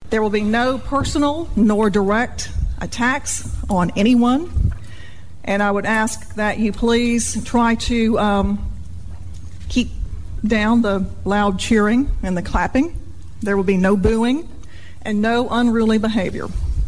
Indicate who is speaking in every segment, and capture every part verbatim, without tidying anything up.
Speaker 1: There will be no personal nor direct attacks on anyone. And I would ask that you please try to um, keep down the loud cheering and the clapping. There will be no booing and no unruly behavior.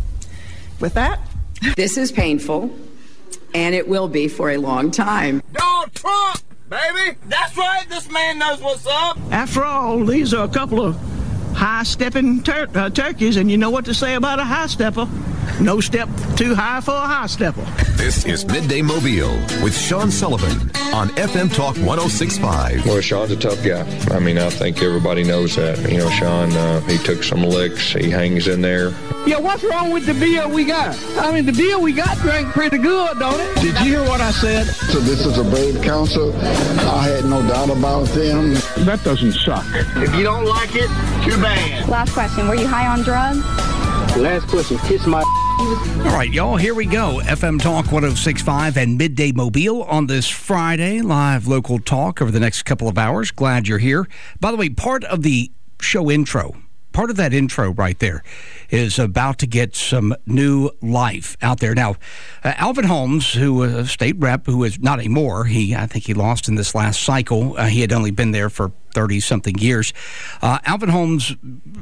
Speaker 1: With that,
Speaker 2: this is painful, and it will be for a long time.
Speaker 3: Donald Trump, baby! That's right, this man knows what's up.
Speaker 4: After all, these are a couple of high-stepping tur- uh, turkeys, and you know what to say about a high-stepper. No step too high for a high-stepper.
Speaker 5: This is Midday Mobile with Sean Sullivan on F M Talk one oh six point five.
Speaker 6: Well, Sean's a tough guy. I mean, I think everybody knows that. You know, Sean, uh, he took some licks. He hangs in there.
Speaker 7: Yeah, what's wrong with the beer we got? I mean, the beer we got drank pretty good, don't it?
Speaker 4: Did you hear what I said?
Speaker 8: So this is a brave council. I had no doubt about them.
Speaker 4: That doesn't suck.
Speaker 3: If you don't like it, too bad.
Speaker 9: Last question, were you high on drugs?
Speaker 7: Last question, kiss my...
Speaker 10: All right, y'all, here we go. F M Talk one oh six point five and Midday Mobile on this Friday. Live local talk over the next couple of hours. Glad you're here. By the way, part of the show intro, part of that intro right there is about to get some new life out there. Now, uh, Alvin Holmes, who was a state rep, who is not anymore, he I think he lost in this last cycle. Uh, he had only been there for thirty-something years. Uh, Alvin Holmes,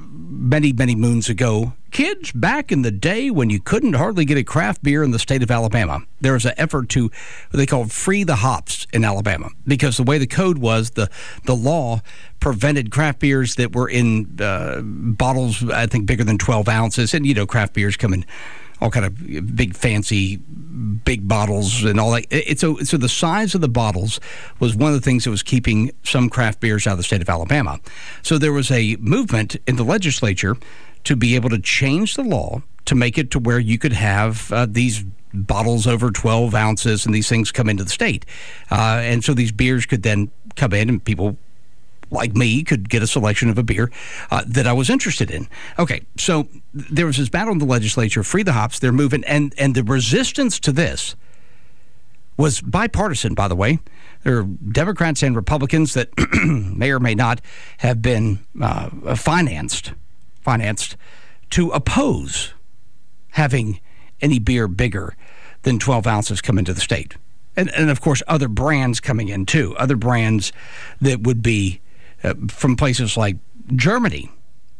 Speaker 10: many, many moons ago, kids, back in the day when you couldn't hardly get a craft beer in the state of Alabama, there was an effort to what they called free the hops in Alabama, because the way the code was, the, the law prevented craft beers that were in uh, bottles, I think, bigger than twelve ounces. And, you know, craft beers come in all kind of big, fancy, big bottles and all that. It, so, so the size of the bottles was one of the things that was keeping some craft beers out of the state of Alabama. So there was a movement in the legislature to be able to change the law to make it to where you could have uh, these bottles over twelve ounces and these things come into the state. Uh, and so these beers could then come in and people like me could get a selection of a beer uh, that I was interested in. Okay, so there was this battle in the legislature, free the hops, they're moving, and, and the resistance to this was bipartisan, by the way. There are Democrats and Republicans that may or may not have been uh, financed, financed to oppose having any beer bigger than twelve ounces come into the state. And, and of course, other brands coming in, too. Other brands that would be uh, from places like Germany.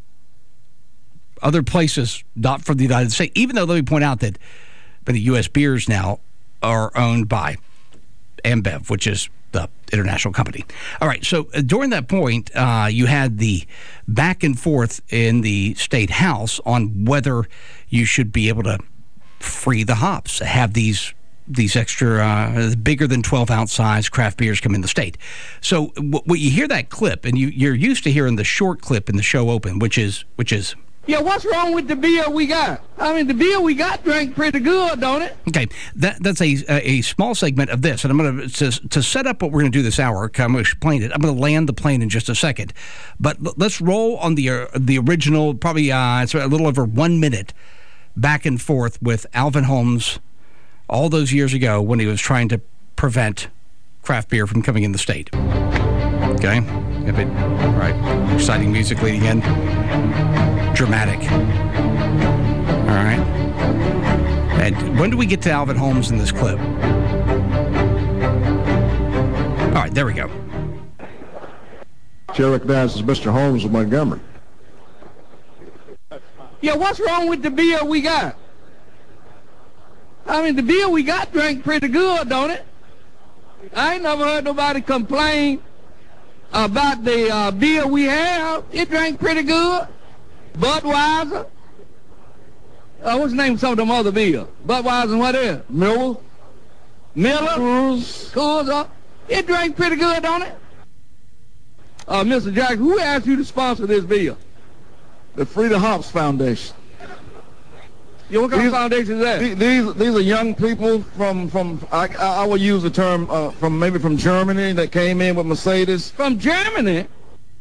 Speaker 10: Other places not from the United States. Even though, let me point out that the U S beers now are owned by Ambev, which is the international company. All right, so uh, during that point, uh, you had the back and forth in the state house on whether you should be able to free the hops, have these these extra uh, bigger than twelve ounce size craft beers come in the state. So w- when you hear that clip, and you, you're used to hearing the short clip in the show open, which is which is.
Speaker 7: Yeah, what's wrong with the beer we got? I mean, the beer we got drank pretty good, don't it?
Speaker 10: Okay, that that's a a small segment of this, and I'm going to to set up what we're going to do this hour. I'm going to explain it. I'm going to land the plane in just a second, but let's roll on the uh, the original. Probably uh, it's a little over one minute back and forth with Alvin Holmes all those years ago when he was trying to prevent craft beer from coming in the state. Okay, if it right, exciting music leading in. Dramatic. All right. And when do we get to Alvin Holmes in this clip? All right, there we go.
Speaker 8: Chair recognizes Mister Holmes of Montgomery.
Speaker 7: Yeah, what's wrong with the beer we got? I mean, the beer we got drank pretty good, don't it? I ain't never heard nobody complain about the uh, beer we have. It drank pretty good. Budweiser. Uh, what's the name of some of them other beers? Budweiser and what else?
Speaker 8: Miller.
Speaker 7: Miller. Coors. Coors. Uh, it drank pretty good, don't it? Uh, Mister Jackson, who asked you to sponsor this beer?
Speaker 8: The Free the Hops Foundation.
Speaker 7: Yeah, what kind
Speaker 8: these,
Speaker 7: of foundation is that?
Speaker 8: These these are young people from, from I, I would use the term, uh, from maybe from Germany that came in with Mercedes.
Speaker 7: From Germany?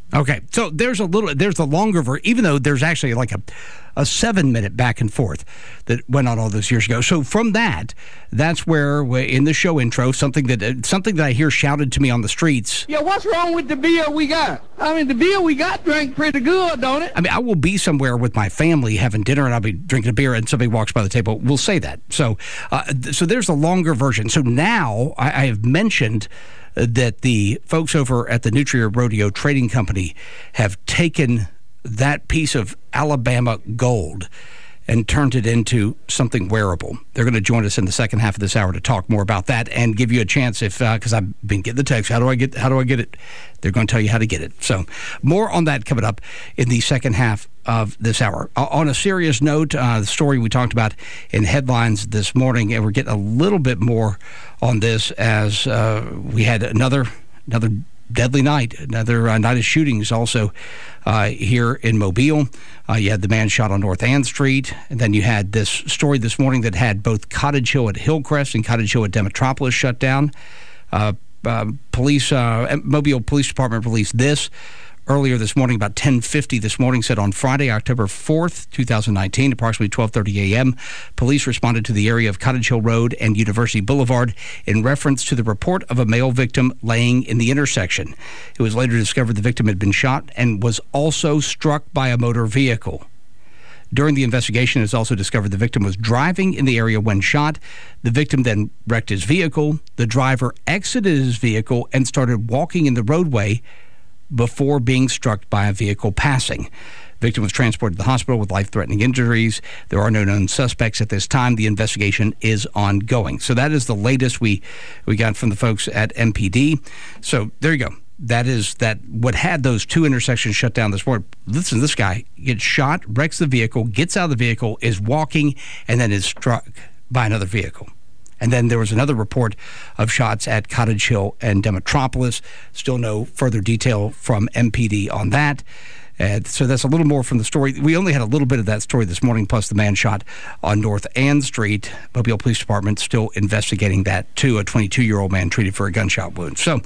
Speaker 10: Okay, so there's a little, there's a longer version, even though there's actually like a, a seven-minute back and forth that went on all those years ago. So from that, that's where we, in the show intro, something that uh, something that I hear shouted to me on the streets.
Speaker 7: Yeah, what's wrong with the beer we got? I mean, the beer we got drank pretty good, don't it?
Speaker 10: I mean, I will be somewhere with my family having dinner, and I'll be drinking a beer, and somebody walks by the table. We'll say that. So, uh, th- so there's a longer version. So now I, I have mentioned that the folks over at the Nutria Rodeo Trading Company have taken that piece of Alabama gold and turned it into something wearable. They're going to join us in the second half of this hour to talk more about that and give you a chance if, because uh, I've been getting the text, how do I get, how do I get it? They're going to tell you how to get it. So more on that coming up in the second half of this hour. Uh, on a serious note, uh, the story we talked about in headlines this morning, and we're getting a little bit more on this as uh, we had another another deadly night, another uh, night of shootings also uh, here in Mobile. Uh, you had the man shot on North Ann Street, and then you had this story this morning that had both Cottage Hill at Hillcrest and Cottage Hill at Demetropolis shut down. Uh, uh, police, uh, Mobile Police Department released this earlier this morning, about ten fifty this morning, said on Friday, October fourth, twenty nineteen, approximately twelve thirty a.m., police responded to the area of Cottage Hill Road and University Boulevard in reference to the report of a male victim laying in the intersection. It was later discovered the victim had been shot and was also struck by a motor vehicle. During the investigation, it was also discovered the victim was driving in the area when shot. The victim then wrecked his vehicle. The driver exited his vehicle and started walking in the roadway before being struck by a vehicle passing. The victim was transported to the hospital with life-threatening injuries. There are no known suspects at this time. The investigation is ongoing. So that is the latest we, we got from the folks at M P D. So there you go. That is that what had those two intersections shut down this morning. Listen, this guy gets shot, wrecks the vehicle, gets out of the vehicle, is walking, and then is struck by another vehicle. And then there was another report of shots at Cottage Hill and Demetropolis. Still no further detail from M P D on that. And so that's a little more from the story. We only had a little bit of that story this morning, plus the man shot on North Ann Street. Mobile Police Department still investigating that, too. A twenty-two-year-old man treated for a gunshot wound. So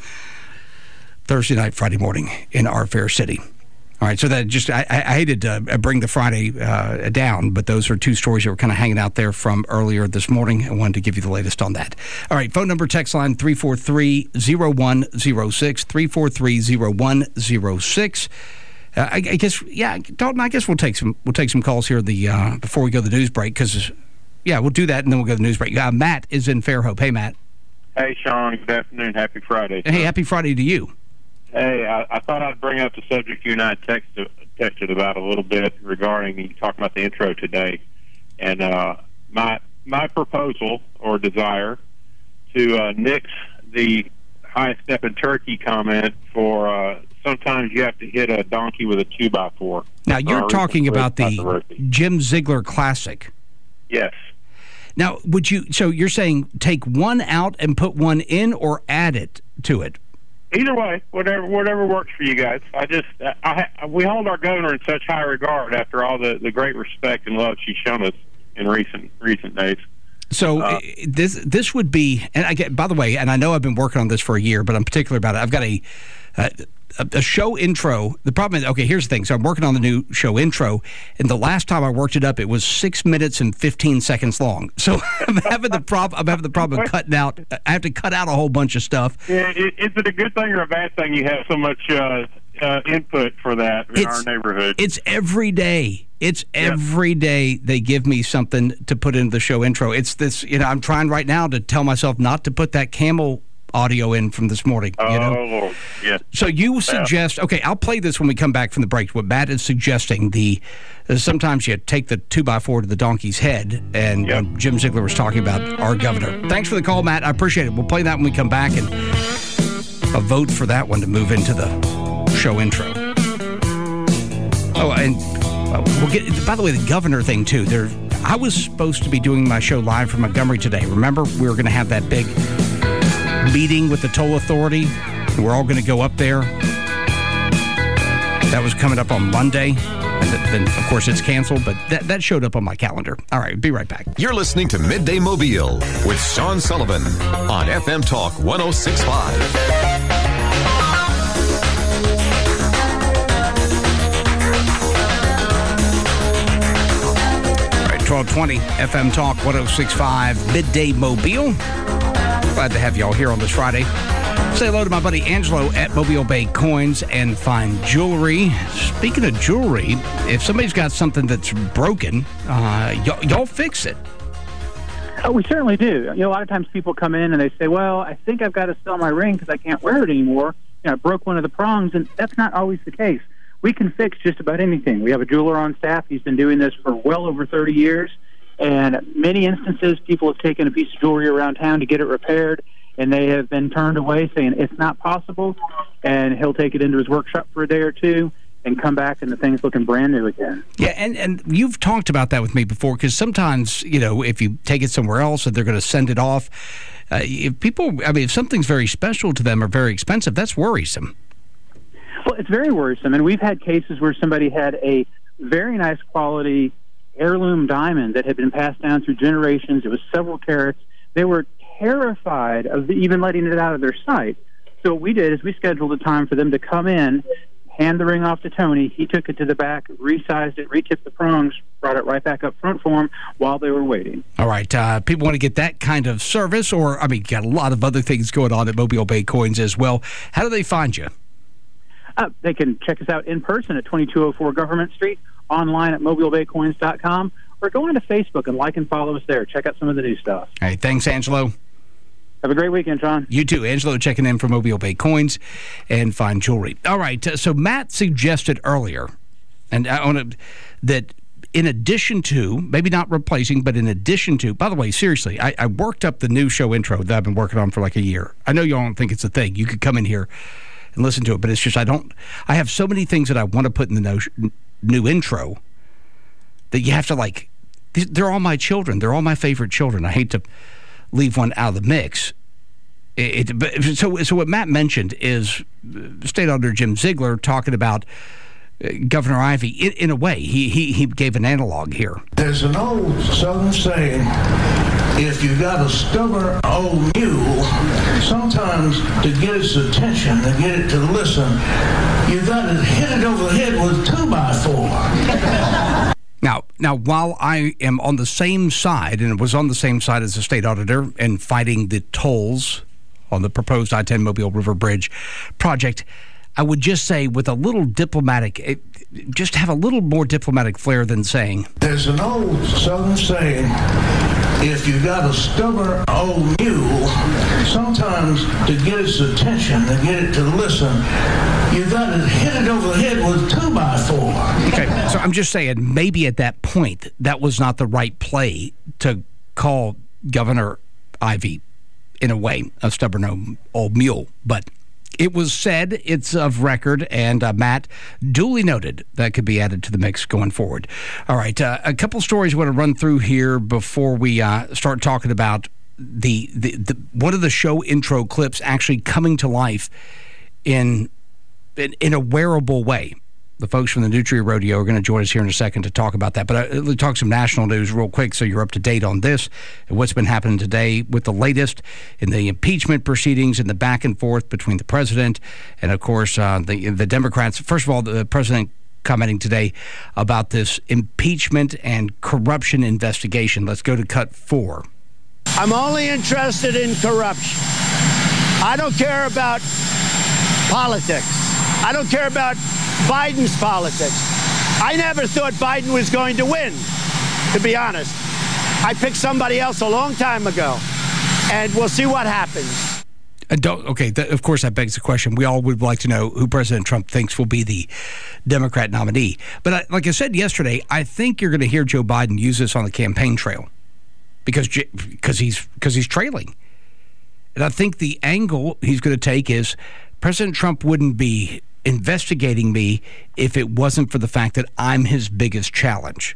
Speaker 10: Thursday night, Friday morning in our fair city. All right, so that just, I, I hated to bring the Friday uh, down, but those are two stories that were kind of hanging out there from earlier this morning. I wanted to give you the latest on that. All right, phone number, text line, three four three, zero one zero six, three four three, zero one zero six. Uh, I, I guess, yeah, Dalton, I guess we'll take some we'll take some calls here the uh, before we go to the news break, because, yeah, we'll do that, and then we'll go to the news break. Uh, Matt is in Fairhope. Hey, Matt.
Speaker 11: Hey, Sean. Good afternoon. Happy Friday.
Speaker 10: Hey, happy Friday to you.
Speaker 11: Hey, I, I thought I'd bring up the subject you and I texted, texted about a little bit regarding you talking about the intro today, and uh, my my proposal or desire to uh, nix the high stepping turkey comment for uh, sometimes you have to hit a donkey with a two by four.
Speaker 10: Now you're talking about the Jim Ziegler Classic.
Speaker 11: Yes.
Speaker 10: Now, would you? So you're saying take one out and put one in, or add it to it?
Speaker 11: Either way, whatever whatever works for you guys. I just I, I, we hold our governor in such high regard after all the, the great respect and love she's shown us in recent recent days.
Speaker 10: So uh, this this would be, and I get, by the way, and I know I've been working on this for a year, but I'm particular about it. I've got a uh, a show intro. The problem is, okay, here's the thing. So I'm working on the new show intro, and the last time I worked it up, it was six minutes and fifteen seconds long. So I'm having the problem. I'm having the problem of cutting out. I have to cut out a whole bunch of stuff.
Speaker 11: Yeah, is it a good thing or a bad thing you have so much uh, uh, input for that in
Speaker 10: it's,
Speaker 11: our neighborhood?
Speaker 10: It's every day. It's every day they give me something to put into the show intro. It's this, you know, I'm trying right now to tell myself not to put that camel audio in from this morning.
Speaker 11: Oh,
Speaker 10: you know?
Speaker 11: Lord. Yes.
Speaker 10: So you suggest, okay, I'll play this when we come back from the break. What Matt is suggesting, the uh, sometimes you take the two by four to the donkey's head, and yep. uh, Jim Ziegler was talking about our governor. Thanks for the call, Matt. I appreciate it. We'll play that when we come back, and a vote for that one to move into the show intro. Oh, and uh, we'll get, by the way, the governor thing, too. There, I was supposed to be doing my show live from Montgomery today. Remember, we were going to have that big meeting with the toll authority. We're all going to go up there. That was coming up on Monday. And then, of course, it's canceled, but that, that showed up on my calendar. All right, be right back.
Speaker 5: You're listening to Midday Mobile with Sean Sullivan on F M Talk one oh six point five.
Speaker 10: twelve twenty F M Talk one oh six point five, Midday Mobile. Glad to have y'all here on this Friday. Say hello to my buddy Angelo at Mobile Bay Coins and Fine Jewelry. Speaking of jewelry, if somebody's got something that's broken, uh, y- y'all fix it.
Speaker 12: Oh, we certainly do. You know, a lot of times people come in and they say, well, I think I've got to sell my ring because I can't wear it anymore. You know, I broke one of the prongs, and that's not always the case. We can fix just about anything. We have a jeweler on staff. He's been doing this for well over thirty years, and many instances people have taken a piece of jewelry around town to get it repaired, and they have been turned away saying it's not possible, and he'll take it into his workshop for a day or two and come back and the thing's looking brand new again.
Speaker 10: Yeah, and, and you've talked about that with me before, because sometimes, you know, if you take it somewhere else and they're going to send it off, uh, if people, I mean, if something's very special to them or very expensive, that's worrisome.
Speaker 12: Well, it's very worrisome, and we've had cases where somebody had a very nice quality heirloom diamond that had been passed down through generations. It was several carats. They were terrified of even letting it out of their sight. So what we did is we scheduled a time for them to come in, hand the ring off to Tony. He took it to the back, resized it, retipped the prongs, brought it right back up front for them while they were waiting.
Speaker 10: All right. Uh, people want to get that kind of service, or, I mean, got a lot of other things going on at Mobile Bay Coins as well. How do they find you?
Speaker 12: Uh, they can check us out in person at twenty-two oh four Government Street, online at mobile bay coins dot com, or go onto Facebook and like and follow us there. Check out some of the new stuff.
Speaker 10: All right. Thanks, Angelo.
Speaker 12: Have a great weekend, John.
Speaker 10: You too. Angelo checking in for Mobile Bay Coins and Fine Jewelry. All right. Uh, so Matt suggested earlier, and I want to, that in addition to, maybe not replacing, but in addition to, by the way, seriously, I, I worked up the new show intro that I've been working on for like a year. I know you all don't think it's a thing. You could come in here and listen to it, but it's just I don't, I have so many things that I want to put in the no, new intro that you have to, like, they're all my children. They're all my favorite children. I hate to leave one out of the mix. It, it, but, so, so what Matt mentioned is State Auditor Jim Ziegler talking about uh, Governor Ivey. In, in a way, he, he he gave an analog here.
Speaker 13: There's an old Southern saying, if you got a stubborn old mule, sometimes to get its attention, to get it to listen, you got to hit it over the head with a two by four.
Speaker 10: Now, now, while I am on the same side, and was on the same side as the state auditor and fighting the tolls on the proposed I ten Mobile River Bridge project, I would just say with a little diplomatic, just have a little more diplomatic flair than saying,
Speaker 13: there's an old Southern saying, if you got a stubborn old mule, sometimes to get its attention, to get it to listen, you got to hit it over the head with a two by four.
Speaker 10: Okay, so I'm just saying, maybe at that point, that was not the right play to call Governor Ivey, in a way, a stubborn old, old mule. But it was said, it's of record, and uh, Matt duly noted that could be added to the mix going forward. All right, uh, a couple stories I want to run through here before we uh, start talking about the, the, the one of the show intro clips actually coming to life in in, in a wearable way. The folks from the Nutria Rodeo are going to join us here in a second to talk about that. But uh, let's talk some national news real quick so you're up to date on this and what's been happening today with the latest in the impeachment proceedings and the back and forth between the president and, of course, uh, the, the Democrats. First of all, the president commenting today about this impeachment and corruption investigation. Let's go to cut four.
Speaker 14: I'm only interested in corruption. I don't care about politics. I don't care about Biden's politics. I never thought Biden was going to win, to be honest. I picked somebody else a long time ago, and we'll see what happens.
Speaker 10: Uh, don't, okay, th- of course, that begs the question. We all would like to know who President Trump thinks will be the Democrat nominee. But I, like I said yesterday, I think you're going to hear Joe Biden use this on the campaign trail because because he's because he's trailing. And I think the angle he's going to take is President Trump wouldn't be investigating me if it wasn't for the fact that I'm his biggest challenge.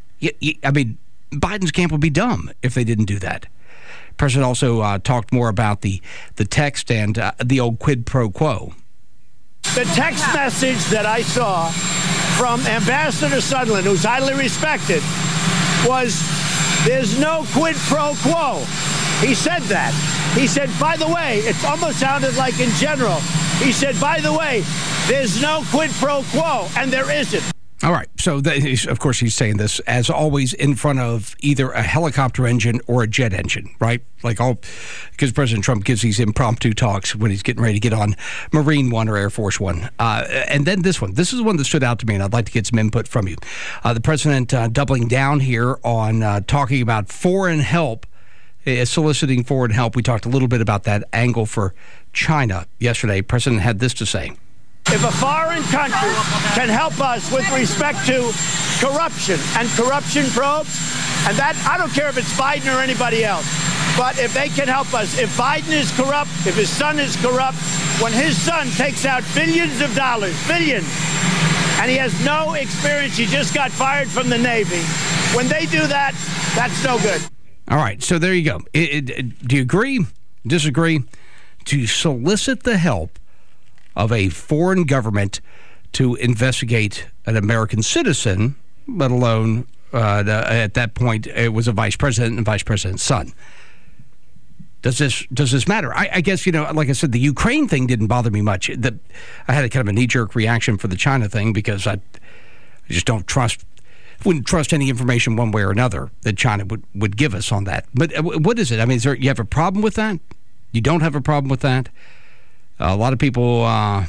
Speaker 10: I mean, Biden's camp would be dumb if they didn't do that. The president also uh, talked more about the, the text and uh, the old quid pro quo.
Speaker 14: The text message that I saw from Ambassador Sondland, who's highly respected, was there's no quid pro quo. He said that. He said, by the way, it almost sounded like in general. He said, by the way, there's no quid pro quo, and there isn't.
Speaker 10: All right. So, the, of course, he's saying this, as always, in front of either a helicopter engine or a jet engine, right? Like all, because President Trump gives these impromptu talks when he's getting ready to get on Marine One or Air Force One. Uh, and then this one. This is one that stood out to me, and I'd like to get some input from you. Uh, the president uh, doubling down here on uh, talking about foreign help, uh, soliciting foreign help. We talked a little bit about that angle for China yesterday. President had this to say.
Speaker 14: If a foreign country can help us with respect to corruption and corruption probes, and that, I don't care if it's Biden or anybody else, but if they can help us, if Biden is corrupt, if his son is corrupt, when his son takes out billions of dollars, billions, and he has no experience, he just got fired from the Navy, when they do that, that's no good.
Speaker 10: All right, so there you go. It, it, do you agree, disagree? To solicit the help of a foreign government to investigate an American citizen, let alone uh, the, at that point it was a vice president and vice president's son. Does this does this matter? I, I guess, you know, like I said, the Ukraine thing didn't bother me much. The, I had a kind of a knee-jerk reaction for the China thing because I, I just don't trust, wouldn't trust any information one way or another that China would, would give us on that. But what is it? I mean, is there, you have a problem with that? You don't have a problem with that? Uh, a lot of people, uh,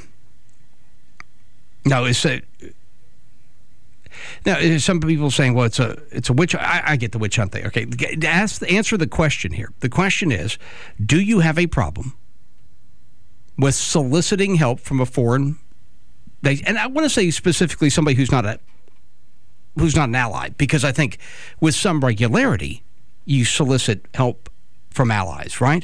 Speaker 10: no, it's a, now some people saying, well, it's a, it's a witch. I, I get the witch hunt thing. Okay, ask, answer the question here. The question is, do you have a problem with soliciting help from a foreign? And I want to say specifically somebody who's not a, who's not an ally, because I think with some regularity you solicit help from allies, right?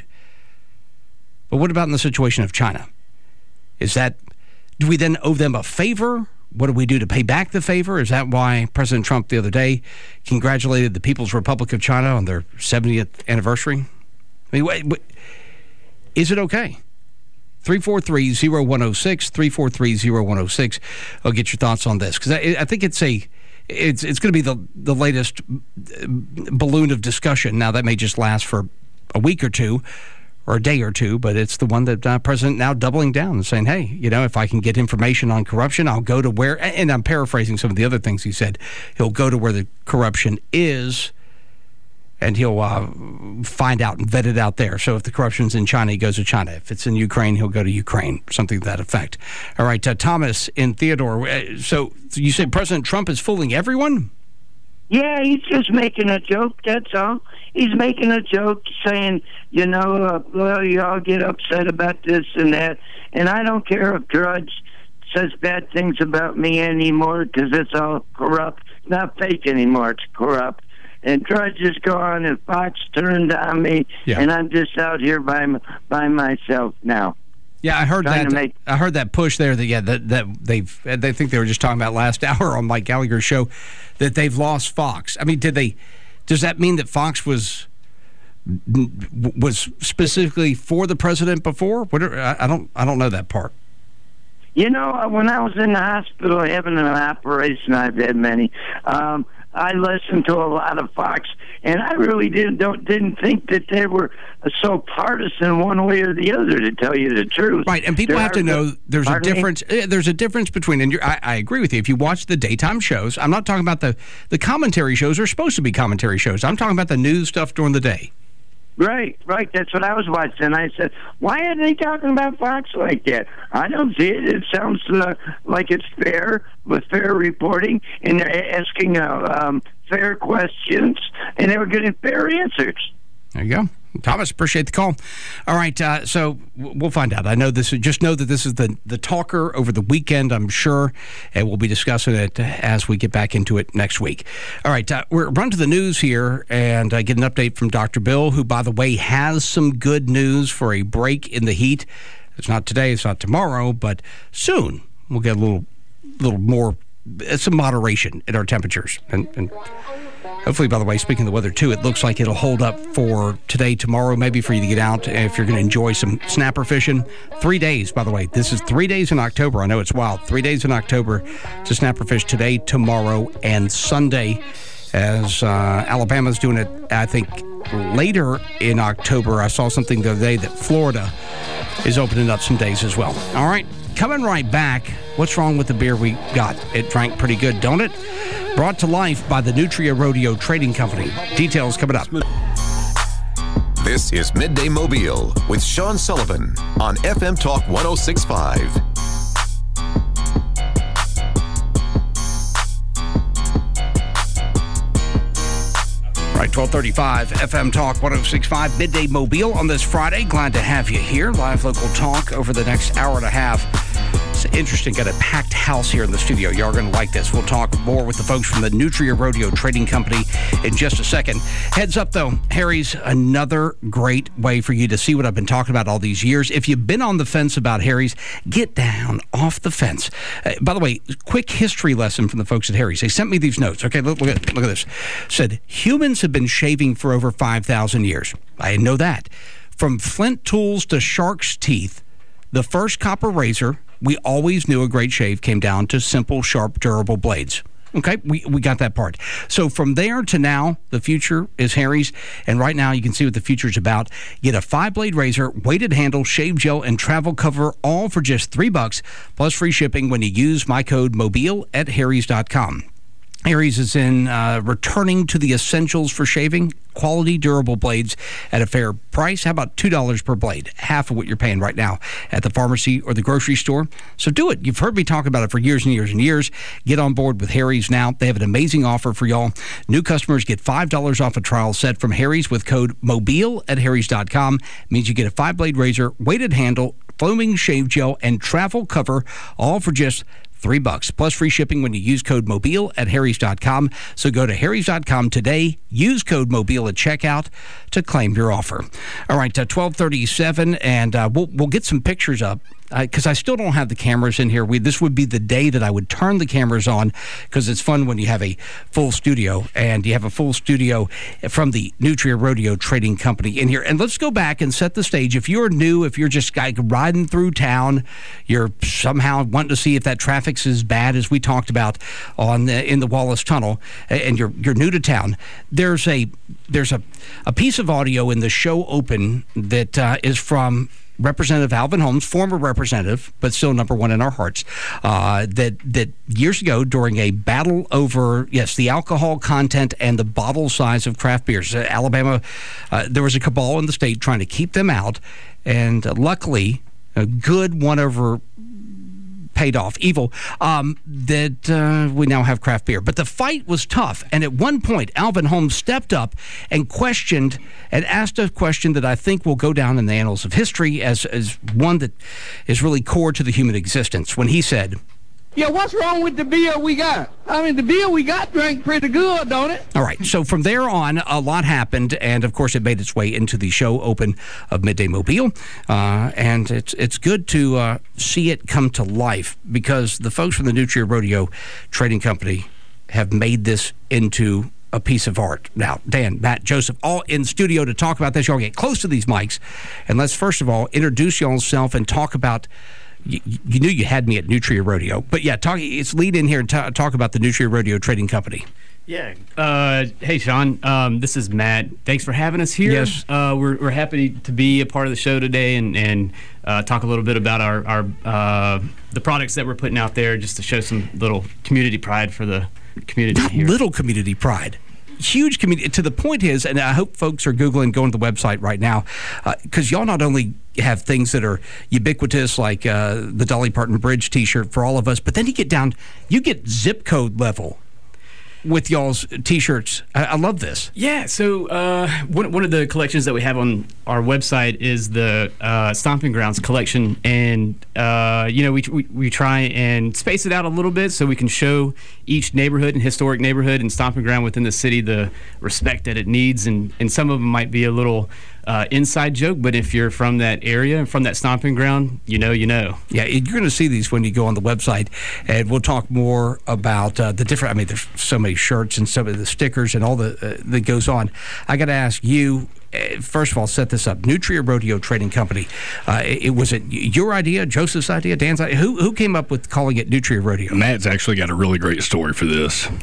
Speaker 10: But what about in the situation of China? Is that, do we then owe them a favor? What do we do to pay back the favor? Is that why President Trump the other day congratulated the People's Republic of China on their seventieth anniversary? I mean, wait, wait, is it okay? three four three, zero one zero six, three four three, zero one zero six. I'll get your thoughts on this, because I, I think it's a, it's it's going to be the, the latest balloon of discussion. Now, that may just last for a week or two, or a day or two, but it's the one that uh, President now doubling down and saying, hey, you know, if I can get information on corruption, I'll go to where, and I'm paraphrasing some of the other things he said, he'll go to where the corruption is, and he'll uh, find out and vet it out there. So if the corruption's in China, he goes to China. If it's in Ukraine, he'll go to Ukraine, something to that effect. All right, uh, Thomas in Theodore. Uh, so you say President Trump is fooling everyone?
Speaker 15: Yeah, he's just making a joke, that's all. He's making a joke saying, you know, uh, well, you all get upset about this and that. And I don't care if Drudge says bad things about me anymore, because it's all corrupt. It's not fake anymore, it's corrupt. And Drudge is gone, and Fox turned on me, yeah. And I'm just out here by by myself now.
Speaker 10: Yeah, I heard that.
Speaker 15: Make-
Speaker 10: I heard that push there. That yeah, that that they've. They think they were just talking about last hour on Mike Gallagher's show, that they've lost Fox. I mean, did they? Does that mean that Fox was was specifically for the president before? What are, I don't. I don't know that part.
Speaker 15: You know, when I was in the hospital having an operation, I've had many. Um, I listened to a lot of Fox, and I really didn't don't didn't think that they were so partisan one way or the other, to tell you the truth.
Speaker 10: Right, and people
Speaker 15: there
Speaker 10: have to know there's a difference.
Speaker 15: Me?
Speaker 10: There's a difference between, and you're, I, I agree with you. If you watch the daytime shows, I'm not talking about the the commentary shows. Are supposed to be commentary shows. I'm talking about the news stuff during the day.
Speaker 15: Right, right. That's what I was watching. I said, why are they talking about Fox like that? I don't see it. It sounds uh, like it's fair, with fair reporting, and they're asking uh, um, fair questions, and they were getting fair answers.
Speaker 10: There you go. Thomas, appreciate the call. All right, uh, so we'll find out. I know this. Just know that this is the, the talker over the weekend, I'm sure, and we'll be discussing it as we get back into it next week. All right, uh, we're run to the news here and uh, get an update from Doctor Bill, who, by the way, has some good news for a break in the heat. It's not today, it's not tomorrow, but soon we'll get a little, little more, some moderation in our temperatures. And, and hopefully, by the way, speaking of the weather, too, it looks like it'll hold up for today, tomorrow, maybe for you to get out if you're going to enjoy some snapper fishing. Three days, by the way. This is three days in October. I know it's wild. Three days in October to snapper fish today, tomorrow, and Sunday, as uh, Alabama's doing it, I think, later in October. I saw something the other day that Florida is opening up some days as well. All right, coming right back. What's wrong with the beer we got? It drank pretty good, don't it? Brought to life by the Nutria Rodeo Trading Company. Details coming up.
Speaker 5: This is Midday Mobile with Sean Sullivan on F M Talk one oh six point five.
Speaker 10: Right, twelve thirty-five, F M Talk one oh six point five, Midday Mobile on this Friday. Glad to have you here. Live local talk over the next hour and a half. It's interesting. Got a packed house here in the studio. Y'all are going to like this. We'll talk more with the folks from the Nutria Rodeo Trading Company in just a second. Heads up, though, Harry's, another great way for you to see what I've been talking about all these years. If you've been on the fence about Harry's, get down off the fence. Uh, by the way, quick history lesson from the folks at Harry's. They sent me these notes. Okay, look, look, at, look at this. Said, humans have been shaving for over five thousand years. I didn't know that. From flint tools to shark's teeth, the first copper razor, we always knew a great shave came down to simple, sharp, durable blades. Okay, we, we got that part. So from there to now, the future is Harry's. And right now, you can see what the future is about. Get a five-blade razor, weighted handle, shave gel, and travel cover, all for just three bucks, plus free shipping when you use my code MOBILE at harrys dot com. Harry's is in uh, returning to the essentials for shaving, quality, durable blades at a fair price. How about two dollars per blade? Half of what you're paying right now at the pharmacy or the grocery store. So do it. You've heard me talk about it for years and years and years. Get on board with Harry's now. They have an amazing offer for y'all. New customers get five dollars off a trial set from Harry's with code MOBILE at harrys dot com. Means you get a five-blade razor, weighted handle, foaming shave gel, and travel cover, all for just Three bucks, plus free shipping when you use code MOBILE at harrys dot com. So go to harrys dot com today, use code MOBILE at checkout to claim your offer. All right, uh, twelve thirty-seven, and uh, we'll, we'll get some pictures up. Because uh, I still don't have the cameras in here. We, this would be the day that I would turn the cameras on, because it's fun when you have a full studio, and you have a full studio from the Nutria Rodeo Trading Company in here. And let's go back and set the stage. If you're new, if you're just like riding through town, you're somehow wanting to see if that traffic's as bad as we talked about on the, in the Wallace Tunnel, and you're you're new to town, there's a there's a, a piece of audio in the show open that uh, is from Representative Alvin Holmes, former representative, but still number one in our hearts, uh, that that years ago during a battle over, yes, the alcohol content and the bottle size of craft beers, uh, Alabama, uh, there was a cabal in the state trying to keep them out, and uh, luckily, a good one over paid off, evil, um, that uh, we now have craft beer. But the fight was tough, and at one point, Alvin Holmes stepped up and questioned and asked a question that I think will go down in the annals of history as, as one that is really core to the human existence, when he said,
Speaker 7: yeah, what's wrong with the beer we got? I mean, the beer we got drank pretty good, don't it?
Speaker 10: All right, so from there on, a lot happened, and of course, it made its way into the show open of Midday Mobile, uh, and it's it's good to uh, see it come to life, because the folks from the Nutria Rodeo Trading Company have made this into a piece of art. Now, Dan, Matt, Joseph, all in studio to talk about this. Y'all get close to these mics, and let's first of all introduce y'all self and talk about. You, you knew you had me at Nutria Rodeo, but yeah, talk. It's lead in here and t- talk about the Nutria Rodeo Trading Company.
Speaker 16: Yeah. Uh, hey, Sean. Um, this is Matt. Thanks for having us here.
Speaker 10: Yes.
Speaker 16: Uh, we're we're happy to be a part of the show today and and uh, talk a little bit about our our uh, the products that we're putting out there, just to show some little community pride for the community
Speaker 10: Not
Speaker 16: here.
Speaker 10: Little community pride. Huge community. To the point is, and I hope folks are Googling, going to the website right now, because uh, y'all not only have things that are ubiquitous, like uh, the Dolly Parton Bridge T-shirt for all of us, but then you get down, you get zip code level with y'all's T-shirts. I, I love this.
Speaker 16: Yeah, so uh, one, one of the collections that we have on our website is the uh, Stomping Grounds collection, and uh, you know we, we we try and space it out a little bit so we can show each neighborhood and historic neighborhood and stomping ground within the city the respect that it needs, and, and some of them might be a little Uh, inside joke, but if you're from that area and from that stomping ground, you know, you know.
Speaker 10: Yeah, you're going to see these when you go on the website, and we'll talk more about uh, the different. I mean, there's so many shirts and some of the stickers and all the uh, that goes on. I got to ask you. Uh, first of all, set this up. Nutria Rodeo Trading Company. Uh, it, it was it your idea, Joseph's idea, Dan's idea? Who who came up with calling it Nutria Rodeo?
Speaker 17: Matt's actually got a really great story for this.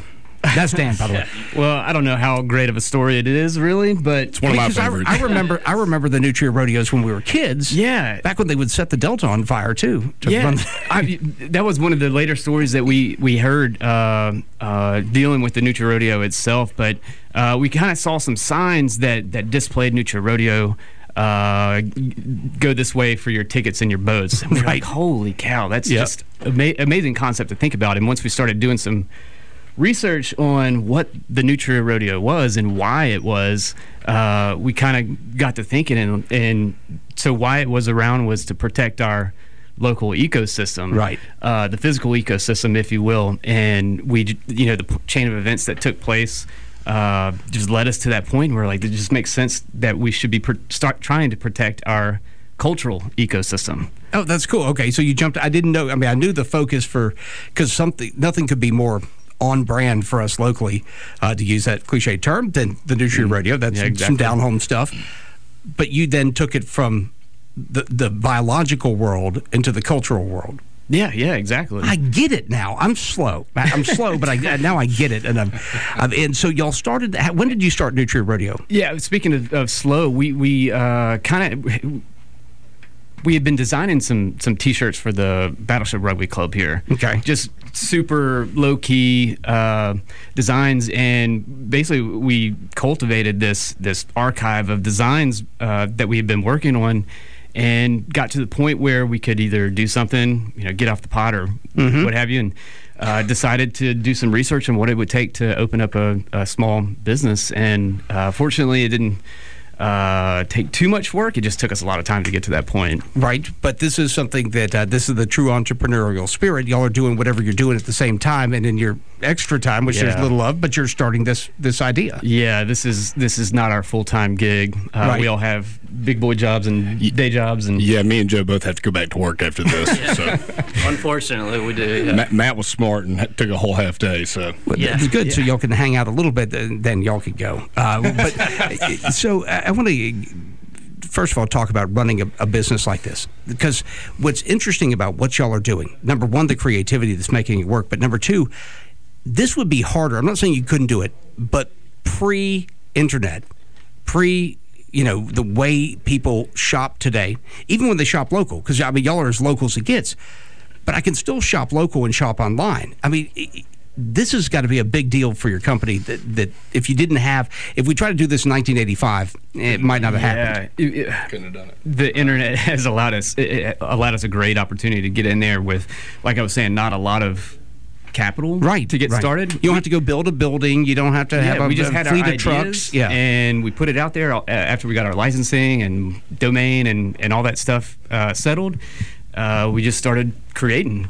Speaker 10: That's Dan, by the way.
Speaker 16: Well, I don't know how great of a story it is, really, but it's
Speaker 10: one of my favorites. I, I remember, I remember the Nutria rodeos when we were kids.
Speaker 16: Yeah,
Speaker 10: back when they would set the Delta on fire too. To
Speaker 16: yeah,
Speaker 10: run.
Speaker 16: I, that was one of the later stories that we we heard uh, uh, dealing with the Nutria rodeo itself. But uh, we kind of saw some signs that that displayed Nutria rodeo. Uh, go this way for your tickets and your boats. And we're
Speaker 10: Right.
Speaker 16: like, holy cow, that's
Speaker 10: Yep.
Speaker 16: just ama- amazing concept to think about. And once we started doing some research on what the Nutria rodeo was and why it was, uh, we kind of got to thinking, and, and so why it was around was to protect our local ecosystem,
Speaker 10: Right.
Speaker 16: Uh, the physical ecosystem, if you will. And we, you know, the p- chain of events that took place uh, just led us to that point where, like, it just makes sense that we should be pr- start trying to protect our cultural ecosystem.
Speaker 10: Oh, that's cool. Okay, so you jumped. I didn't know. I mean, I knew the focus for because something, nothing could be more on brand for us locally, uh, to use that cliche term, than the Nutria rodeo. That's
Speaker 16: Yeah, exactly.
Speaker 10: some down home stuff. But you then took it from the the biological world into the cultural world.
Speaker 16: Yeah, yeah, exactly.
Speaker 10: I get it now. I'm slow. I- I'm slow, but I now I get it. And I'm, I'm and so y'all started. When did you start Nutria rodeo?
Speaker 16: Yeah, speaking of, of slow, we we uh, kind of we had been designing some some T-shirts for the Battleship Rugby Club here.
Speaker 10: Okay,
Speaker 16: just super low key uh, designs, and basically we cultivated this this archive of designs uh, that we had been working on, and got to the point where we could either do something, you know, get off the pot or
Speaker 10: Mhm.
Speaker 16: what have you, and uh, decided to do some research on what it would take to open up a, a small business. And uh, fortunately, it didn't uh, take too much work. It just took us a lot of time to get to that point.
Speaker 10: Right, but this is something that uh, this is the true entrepreneurial spirit. Y'all are doing whatever you're doing at the same time, and in your extra time, which there's
Speaker 16: Yeah.
Speaker 10: little of, but you're starting this this idea.
Speaker 16: Yeah, this is this is not our full time gig. Uh,
Speaker 10: Right.
Speaker 16: We all have big boy jobs and day jobs, and
Speaker 17: Yeah, me and Joe both have to go back to work after this. So
Speaker 18: Unfortunately, we do. Yeah.
Speaker 17: Matt, Matt was smart and ha- took a whole half day. So
Speaker 10: But it's good, so y'all can hang out a little bit, and then y'all could go. Uh, but uh, so I, I want to first of all talk about running a, a business like this, because what's interesting about what y'all are doing, number one, the creativity that's making it work, but number two, this would be harder. I'm not saying you couldn't do it, but pre-internet, pre you know, the way people shop today, even when they shop local, because I mean, y'all are as local as it gets, but I can still shop local and shop online. I mean, i- i- this has got to be a big deal for your company that, that if you didn't have, if we tried to do this in nineteen eighty-five, it might not have happened.
Speaker 16: Yeah, it- it-
Speaker 17: couldn't have done it.
Speaker 16: The internet has allowed us it, it allowed us a great opportunity to get in there with, like I was saying, not a lot of capital
Speaker 10: Right
Speaker 16: to get
Speaker 10: right.
Speaker 16: started.
Speaker 10: You don't have to go build a building. You don't have to have
Speaker 16: Yeah,
Speaker 10: a,
Speaker 16: we just
Speaker 10: a
Speaker 16: had
Speaker 10: fleet
Speaker 16: our
Speaker 10: of trucks.
Speaker 16: ideas,
Speaker 10: Yeah,
Speaker 16: and we put it out there uh, after we got our licensing and domain and, and all that stuff uh, settled. Uh, we just started creating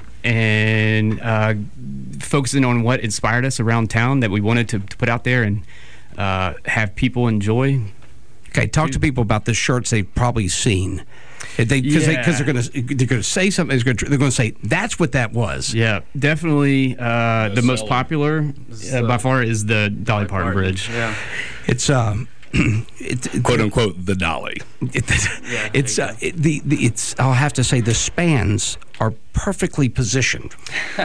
Speaker 16: and uh, focusing on what inspired us around town that we wanted to, to put out there and uh, have people enjoy.
Speaker 10: Okay, talk to people about the shirts they've probably seen. If they because
Speaker 16: Yeah.
Speaker 10: they, they're going to they're going to say something. They're going to say that's what that was.
Speaker 16: Yeah, definitely. Uh, the most
Speaker 10: seller.
Speaker 16: popular uh, by far is the Dolly Parton Bridge.
Speaker 18: Yeah.
Speaker 10: It's um, it, it,
Speaker 17: quote unquote the Dolly.
Speaker 10: It, it's uh, it, the, the it's I'll have to say the spans are perfectly positioned.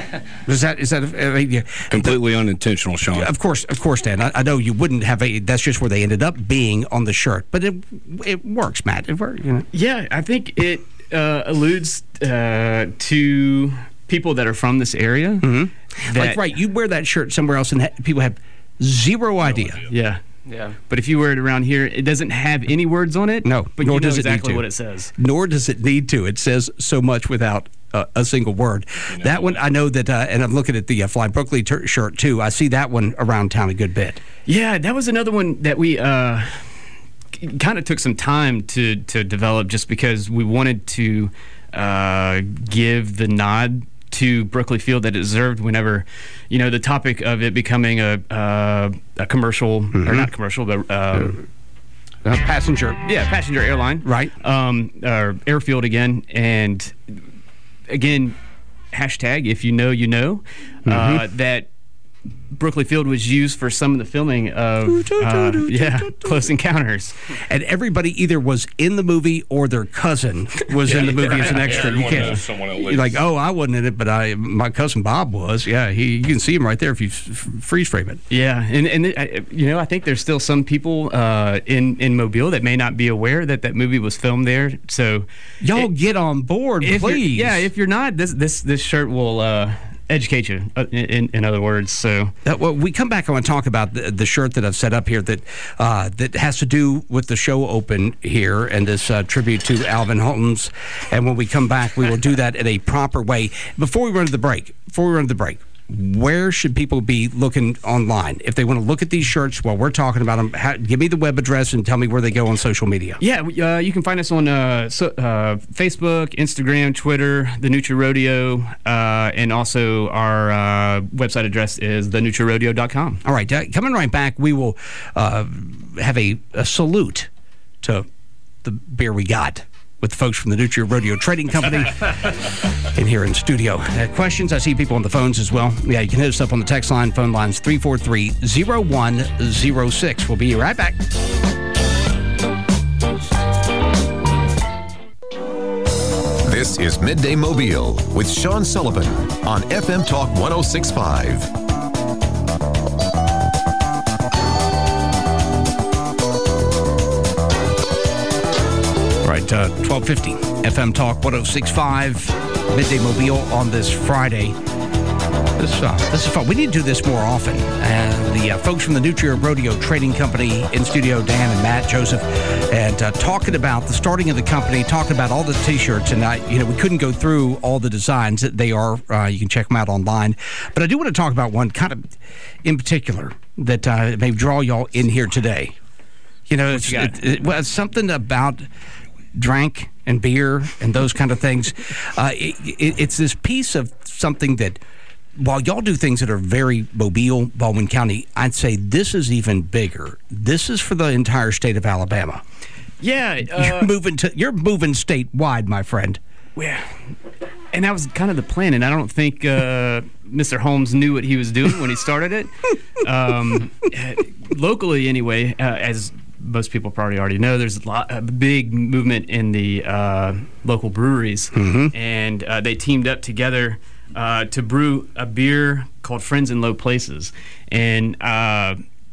Speaker 10: Is that is that I mean, yeah,
Speaker 17: Completely unintentional, Sean.
Speaker 10: Of course, of course, Dan. I, I know you wouldn't have a. That's just where they ended up being on the shirt, but it it works, Matt. It works. You know.
Speaker 16: Yeah, I think it uh, alludes uh, to people that are from this area.
Speaker 10: Mm-hmm.
Speaker 16: That-
Speaker 10: Like right, you wear that shirt somewhere else, and ha- people have zero idea.
Speaker 16: Yeah.
Speaker 18: Yeah.
Speaker 16: But if you wear it around here, it doesn't have any words on it.
Speaker 10: No,
Speaker 16: but
Speaker 10: nor
Speaker 16: you know
Speaker 10: does it
Speaker 16: exactly
Speaker 10: need to.
Speaker 16: what it says.
Speaker 10: Nor does it need to. It says so much without uh, a single word. That one, I know that, uh, and I'm looking at the uh, Fly Brooklyn ter- shirt too. I see that one around town a good bit.
Speaker 16: Yeah, that was another one that we uh, kind of took some time to to develop, just because we wanted to uh, give the nod to Brooklyn Field that it deserved. Whenever, you know, the topic of it becoming a uh, a commercial or not commercial, but uh,
Speaker 10: Uh, passenger.
Speaker 16: yeah, passenger airline,
Speaker 10: Right.
Speaker 16: Um, or airfield again, and again, hashtag if you know, you know, uh, that Brookley Field was used for some of the filming of uh, yeah Close Encounters,
Speaker 10: and everybody either was in the movie or their cousin was
Speaker 17: Yeah,
Speaker 10: in the movie
Speaker 17: yeah,
Speaker 10: as an
Speaker 17: yeah,
Speaker 10: extra. You
Speaker 17: everyone
Speaker 10: can't.
Speaker 17: knows someone at
Speaker 10: You're
Speaker 17: least.
Speaker 10: like, oh, I wasn't in it, but I my cousin Bob was. Yeah, he you can see him right there if you f- freeze frame it.
Speaker 16: Yeah, and and it, you know I think there's still some people uh, in in Mobile that may not be aware that that movie was filmed there. So
Speaker 10: y'all
Speaker 16: it,
Speaker 10: get on board,
Speaker 16: if you're-
Speaker 10: please.
Speaker 16: Yeah, if you're not, this this this shirt will uh, educate you. uh, In in other words, so
Speaker 10: Uh, well, we come back. I want to talk about the, the shirt that I've set up here that uh, that has to do with the show open here and this uh, tribute to Alvin Holmes. And when we come back, we will do that in a proper way. Before we run to the break, before we run to the break, where should people be looking online if they want to look at these shirts while we're talking about them? How, give me the web address and tell me where they go on social media.
Speaker 16: yeah, we- uh, you can find us on uh, so, uh, Facebook, Instagram, Twitter, the Nutri Rodeo, uh, and also our uh, website address is the nutri rodeo dot com.
Speaker 10: All right, uh, coming right back, we will uh, have a, a salute to the beer we got with the folks from the Nutri Rodeo Trading Company in here in studio. Uh, questions? I see people on the phones as well. Yeah, you can hit us up on the text line. Phone line's three four three, zero one zero six. We'll be right back.
Speaker 5: This is Midday Mobile with Sean Sullivan on F M Talk one oh six point five.
Speaker 10: All right, uh, twelve fifty F M Talk one oh six point five, Midday Mobile on this Friday. This, uh, this is fun. We need to do this more often. And the uh, folks from the Nutri Rodeo Trading Company in studio, Dan and Matt, Joseph, and uh, talking about the starting of the company, talking about all the T-shirts. And I, you know, we couldn't go through all the designs that they are. Uh, you can check them out online. But I do want to talk about one kind of in particular that uh, may draw y'all in here today. You know, it's,
Speaker 16: you got?
Speaker 10: it, it, well, it's something about drank and beer and those kind of things. Uh, it, it, it's this piece of something that, while y'all do things that are very Mobile, Baldwin County, I'd say this is even bigger. This is for the entire state of Alabama.
Speaker 16: Yeah, uh,
Speaker 10: you're moving to you're moving statewide, my friend.
Speaker 16: Well, and that was kind of the plan, and I don't think uh, Mister Holmes knew what he was doing when he started it. Um, locally, anyway, uh, as most people probably already know, there's a, lot, a big movement in the uh, local breweries,
Speaker 10: mm-hmm.
Speaker 16: and uh, they teamed up together uh, to brew a beer called Friends in Low Places. And uh,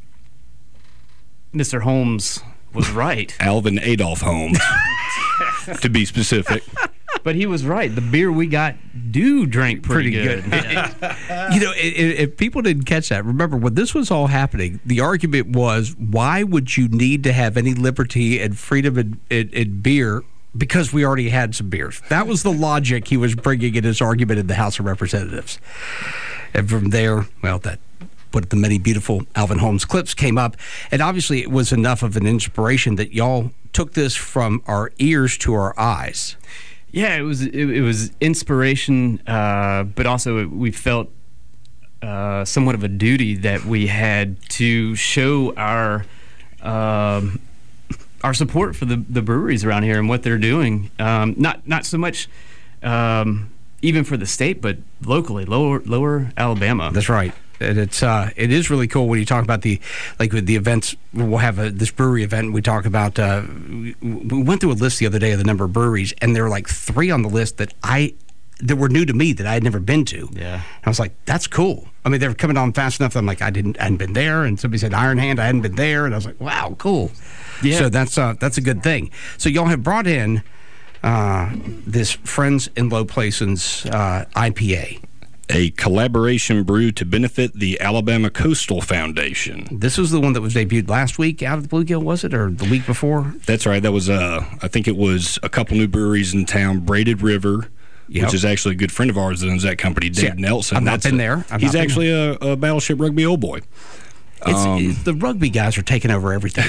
Speaker 16: Mister Holmes was right.
Speaker 17: Alvin Adolph Holmes, to be specific.
Speaker 16: But he was right. The beer we got do drink pretty,
Speaker 10: Pretty
Speaker 16: good.
Speaker 10: good.
Speaker 16: Yeah.
Speaker 10: You know, if, if people didn't catch that, remember when this was all happening, the argument was, why would you need to have any liberty and freedom in, in, in beer? Because we already had some beers. That was the logic he was bringing in his argument in the House of Representatives. And from there, well, that what the many beautiful Alvin Holmes clips came up. And obviously it was enough of an inspiration that y'all took this from our ears to our eyes.
Speaker 16: Yeah, it was it, it was inspiration, uh, but also we felt uh, somewhat of a duty that we had to show our um, our support for the, the breweries around here and what they're doing. Um, not not so much um, even for the state, but locally, lower lower Alabama.
Speaker 10: That's right. And it's uh, it is really cool when you talk about the like with the events. We'll have a, this brewery event. And we talk about. Uh, we, we went through a list the other day of the number of breweries, and there were like three on the list that I that were new to me that I had never been to.
Speaker 16: Yeah,
Speaker 10: I was like, that's cool. I mean, they were coming on fast enough that I'm like, I didn't, I hadn't been there, and somebody said Iron Hand, I hadn't been there, and I was like, wow, cool.
Speaker 16: Yeah.
Speaker 10: So that's uh, that's a good thing. So y'all have brought in uh, this Friends in Low Places uh, I P A.
Speaker 17: A collaboration brew to benefit the Alabama Coastal Foundation.
Speaker 10: This was the one that was debuted last week out of the Bluegill, was it, or the week before?
Speaker 17: That's right. That was, uh, I think it was a couple new breweries in town. Braided River,
Speaker 10: Yep.
Speaker 17: which is actually a good friend of ours that owns that company, Dave
Speaker 10: Yeah,
Speaker 17: Nelson.
Speaker 10: I've not
Speaker 17: That's
Speaker 10: been
Speaker 17: a-
Speaker 10: there. I've
Speaker 17: he's
Speaker 10: not been
Speaker 17: actually a, a Battleship Rugby old boy.
Speaker 10: It's,
Speaker 17: Um,
Speaker 10: it- the rugby guys are taking over everything.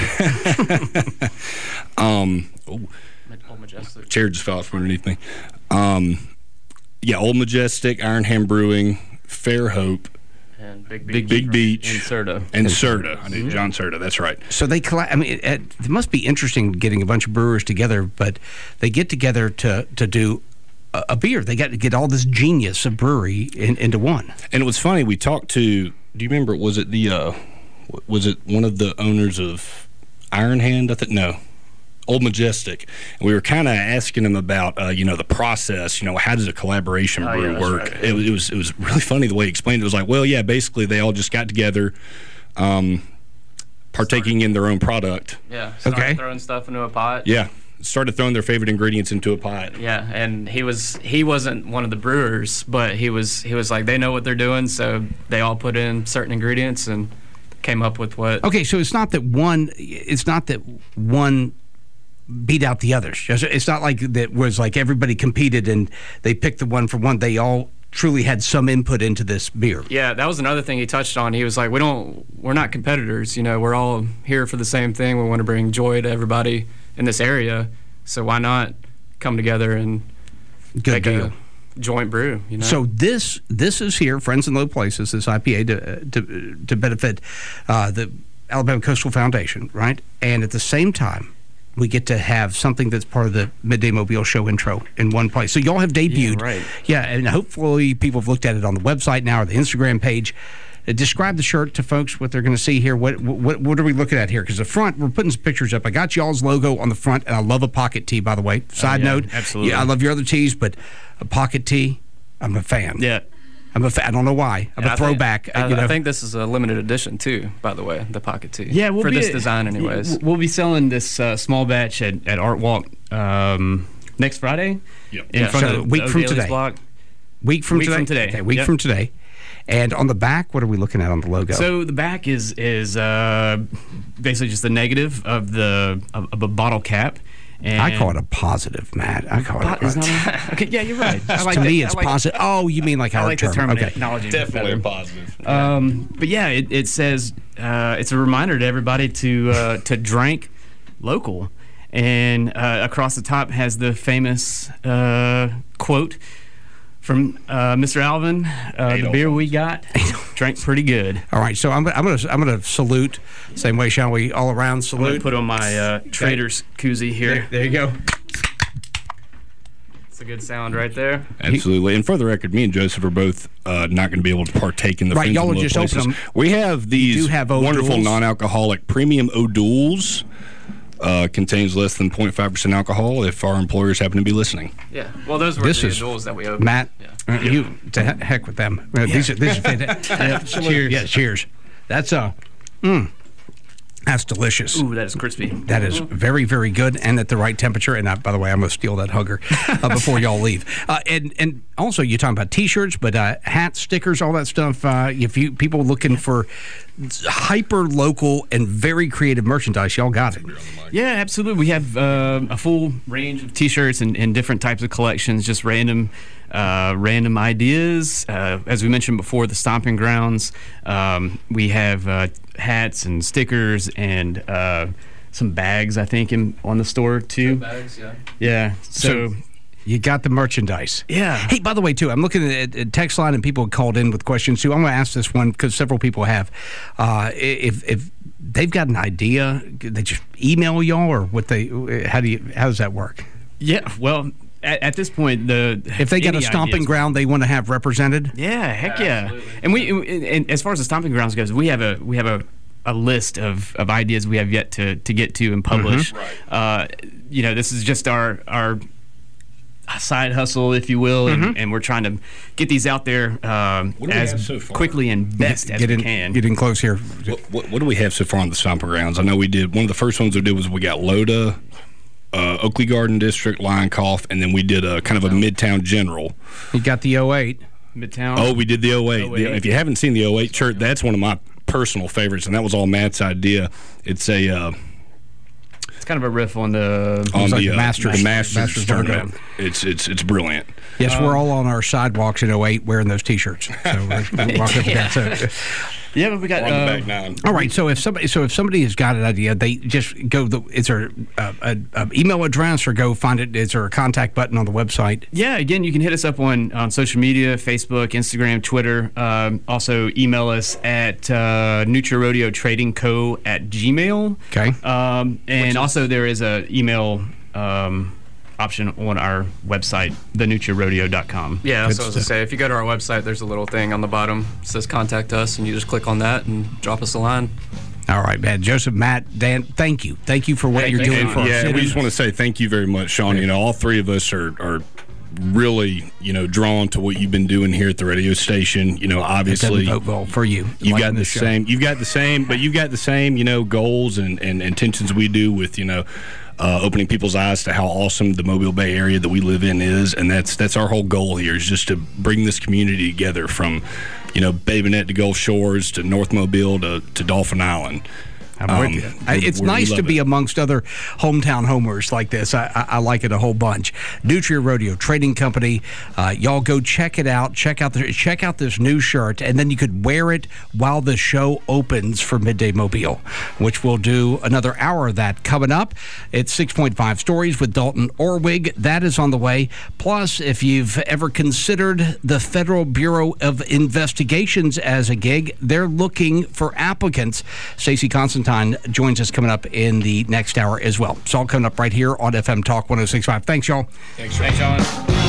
Speaker 17: um, oh,
Speaker 18: Old Majestic.
Speaker 17: chair just fell out from underneath me. Um, yeah, Old Majestic, Iron Hand Brewing, Fair Hope,
Speaker 18: And Big Beach.
Speaker 17: Big, Big Beach,
Speaker 18: And Serta.
Speaker 17: and Serta. I need John Serta. That's right.
Speaker 10: So they, colla- I mean, it, it, it must be interesting getting a bunch of brewers together, but they get together to to do a, a beer. They got to get all this genius of brewery in, into one.
Speaker 17: And it was funny. We talked to do you remember? Was it the uh, was it one of the owners of Iron Hand? I think no. Old Majestic, and we were kind of asking him about, uh, you know, the process. You know, how does a collaboration
Speaker 18: Oh,
Speaker 17: brew
Speaker 18: yeah,
Speaker 17: work?
Speaker 18: right.
Speaker 17: It, it was it was really funny the way he explained it. It was like, well, yeah, basically they all just got together, um, partaking in their own product.
Speaker 18: Yeah. Started
Speaker 10: Okay.
Speaker 18: throwing stuff into a pot.
Speaker 17: Yeah, started throwing their favorite ingredients into a pot.
Speaker 18: Yeah, and he was he wasn't one of the brewers, but he was he was like they know what they're doing, so they all put in certain ingredients and came up with what.
Speaker 10: Okay, so it's not that one. It's not that one beat out the others. It's not like that was like everybody competed and they picked the one for one. They all truly had some input into this beer.
Speaker 18: Yeah, that was another thing he touched on. He was like, "We don't, we're not competitors. You know, we're all here for the same thing. We want to bring joy to everybody in this area. So why not come together and
Speaker 10: Good
Speaker 18: make
Speaker 10: deal.
Speaker 18: a joint brew?" You know.
Speaker 10: So this this is here, Friends in Low Places, this I P A to to, to benefit uh, the Alabama Coastal Foundation, right? And at the same time, we get to have something that's part of the Midday Mobile show intro in one place. So y'all have debuted.
Speaker 18: Yeah, right.
Speaker 10: Yeah, and hopefully people have looked at it on the website now or the Instagram page. Uh, describe the shirt to folks, what they're going to see here. What, what what are we looking at here? Because the front, we're putting some pictures up. I got y'all's logo on the front, and I love a pocket tee, by the way. Side
Speaker 18: Oh, yeah,
Speaker 10: note.
Speaker 18: absolutely.
Speaker 10: Yeah, I love your other tees, but a pocket tee, I'm a fan.
Speaker 18: Yeah.
Speaker 10: I'm a fan. I don't know why. I'm
Speaker 18: And
Speaker 10: a
Speaker 18: I think-
Speaker 10: throwback. uh,
Speaker 18: I,
Speaker 10: you know.
Speaker 18: I think this is a limited edition too, by the way, the pocket tee.
Speaker 16: Yeah, we'll
Speaker 18: for
Speaker 16: be
Speaker 18: this design, anyways.
Speaker 16: yeah, We'll be selling this uh, small batch at, at Art Walk um, next Friday.
Speaker 17: Yep.
Speaker 16: In
Speaker 18: Yeah.
Speaker 16: front
Speaker 10: So,
Speaker 16: of
Speaker 10: week
Speaker 16: the
Speaker 10: from
Speaker 16: O'Daly's
Speaker 10: today.
Speaker 16: block.
Speaker 10: Week from
Speaker 16: Week
Speaker 10: today.
Speaker 16: from today.
Speaker 10: Okay, week
Speaker 16: Yep.
Speaker 10: from today. And on the back, what are we looking at on the logo?
Speaker 16: So the back is is uh, basically just the negative of the of, of a bottle cap. And
Speaker 10: I call it a positive, Matt. I call
Speaker 16: Po-
Speaker 10: it.
Speaker 16: is not a- okay, yeah, you're right. I like
Speaker 10: to
Speaker 16: that.
Speaker 10: me,
Speaker 16: I
Speaker 10: it's
Speaker 16: like-
Speaker 10: positive. Oh, you mean like
Speaker 16: I
Speaker 10: our
Speaker 16: like
Speaker 10: term?
Speaker 16: the
Speaker 10: Okay.
Speaker 16: terminology.
Speaker 17: Definitely
Speaker 16: better.
Speaker 17: positive.
Speaker 16: Um, but yeah, it, it says uh, it's a reminder to everybody to uh, to drink local, and uh, across the top has the famous uh, quote from uh, Mister Alvin: uh, "The beer we got drank pretty good."
Speaker 10: All right, so I'm, I'm going to I'm going to salute. Same way, shall we? All around
Speaker 16: I'm gonna
Speaker 10: salute.
Speaker 16: put on my uh, Trader's koozie here.
Speaker 10: There, there you go.
Speaker 18: It's a good sound right there.
Speaker 17: Absolutely. And for the record, me and Joseph are both uh, not going to be able to partake in the
Speaker 10: Right,
Speaker 17: Friends
Speaker 10: y'all
Speaker 17: in
Speaker 10: will
Speaker 17: Low
Speaker 10: just open
Speaker 17: Places.
Speaker 10: them.
Speaker 17: We have these
Speaker 10: do have
Speaker 17: wonderful
Speaker 10: O'Douls.
Speaker 17: non-alcoholic premium O'Douls. Uh, contains less than zero point five percent alcohol if our employers happen to be listening.
Speaker 18: Yeah. Well, those were
Speaker 10: This
Speaker 18: the
Speaker 10: is
Speaker 18: duels that we opened.
Speaker 10: Matt,
Speaker 18: Yeah.
Speaker 10: uh, you to he- heck with them. Uh, These are these are fantastic. Yeah, cheers. Yeah, cheers. That's uh, mm, that's delicious.
Speaker 16: Ooh, that is crispy.
Speaker 10: That is very, very good and at the right temperature. And I, by the way, I'm going to steal that hugger uh, before y'all leave. Uh, and and also, you're talking about T-shirts, but uh, hats, stickers, all that stuff. Uh, if you people looking for hyper local and very creative merchandise, y'all got it.
Speaker 16: Yeah, absolutely. We have uh, a full range of T-shirts and, and different types of collections, just random, uh, random ideas. Uh, as we mentioned before, the Stomping Grounds. Um, we have uh, hats and stickers and uh, some bags, I think, in, on the store too.
Speaker 18: Bags, yeah.
Speaker 16: Yeah. So.
Speaker 10: So you got the merchandise.
Speaker 16: Yeah.
Speaker 10: Hey, by the way, too, I'm looking at, at text line and people have called in with questions too. I'm going to ask this one because several people have. Uh, if if they've got an idea, they just email y'all or what they? How do you? How does that work?
Speaker 16: Yeah. Well, at, at this point, the
Speaker 10: If they got a
Speaker 16: any
Speaker 10: stomping
Speaker 16: ideas-
Speaker 10: ground they want to have represented.
Speaker 16: Yeah, heck yeah. And we, and as far as the Stomping Grounds goes, we have a we have a, a list of, of ideas we have yet to, to get to and publish.
Speaker 10: Mm-hmm.
Speaker 16: Uh, you know, this is just our our side hustle, if you will, and,
Speaker 10: Mhm.
Speaker 16: and we're trying to get these out there um,
Speaker 17: What do we have
Speaker 16: as
Speaker 17: so far?
Speaker 16: quickly and best
Speaker 10: Get-
Speaker 16: as
Speaker 10: get
Speaker 16: we
Speaker 10: in,
Speaker 16: can.
Speaker 10: Get in close here.
Speaker 17: What, what, what do we have so far on the Stomping Grounds? I know we did, one of the first ones we did was we got Loda, uh, Oakley Garden District, Lion Cough, and then we did a kind of a Midtown General.
Speaker 10: You got the oh eight.
Speaker 16: Midtown.
Speaker 17: Oh, we did the oh eight.
Speaker 16: oh eight.
Speaker 17: The- if you haven't seen the oh eight shirt, that's one of my personal favorites, and that was all Matt's idea. It's a uh,
Speaker 16: It's kind of a riff on the
Speaker 17: on
Speaker 10: like
Speaker 17: the,
Speaker 10: the
Speaker 17: uh,
Speaker 10: Masters-
Speaker 17: the Masters,
Speaker 10: Masters
Speaker 17: tournament.
Speaker 10: logo.
Speaker 17: It's it's it's brilliant.
Speaker 10: Yes,
Speaker 16: Um,
Speaker 10: we're all on our sidewalks in oh eight wearing those T-shirts. So we're, we're walking up and down. So,
Speaker 16: yeah, but we got
Speaker 17: We're on the
Speaker 16: uh,
Speaker 17: back nine.
Speaker 10: all right. So if somebody, so if somebody has got an idea, they just go. The, is there a, a, a email address or go find it? Is there a contact button on the website?
Speaker 16: Yeah, again, you can hit us up on, on social media, Facebook, Instagram, Twitter. Um, also, email us at uh, Nutra Rodeo Trading Co. at Gmail.
Speaker 10: Okay.
Speaker 16: Um, and also, there is a email um, option on our website, the nutria rodeo dot com.
Speaker 18: Yeah, that's what I was going to say. If you go to our website, there's a little thing on the bottom that says contact us, and you just click on that and drop us a line.
Speaker 10: All right, man. Joseph, Matt, Dan, thank you. Thank you for what
Speaker 17: Hey,
Speaker 10: you're doing
Speaker 17: and,
Speaker 10: for us.
Speaker 17: Yeah, we just want to say thank you very much, Sean. You know, all three of us are, are really, you know, drawn to what you've been doing here at the radio station. You know, obviously,
Speaker 10: vote well for you.
Speaker 17: You
Speaker 10: Like
Speaker 17: got the
Speaker 10: show.
Speaker 17: same. You've got the same, but you've got the same, you know, goals and, and intentions we do with, you know, uh, opening people's eyes to how awesome the Mobile Bay area that we live in is, and that's that's our whole goal here is just to bring this community together from, you know, Bay Bonnet to Gulf Shores to North Mobile to, to Dolphin Island.
Speaker 10: I'm
Speaker 17: Um,
Speaker 10: with you. I-
Speaker 17: we're-
Speaker 10: It's
Speaker 17: we're- we
Speaker 10: nice to
Speaker 17: love
Speaker 10: be
Speaker 17: it.
Speaker 10: amongst other hometown homers like this. I, I, I like it a whole bunch. Nutria Rodeo Trading Company. Uh, y'all go check it out. Check out the, check out this new shirt, and then you could wear it while the show opens for Midday Mobile, which we'll do another hour of that coming up. It's six point five Stories with Dalton Orwig. That is on the way. Plus, if you've ever considered the Federal Bureau of Investigations as a gig, they're looking for applicants. Stacey Constantine joins us coming up in the next hour as well. It's all coming up right here on F M Talk one oh six point five. Thanks, y'all.
Speaker 16: Thanks, Sean.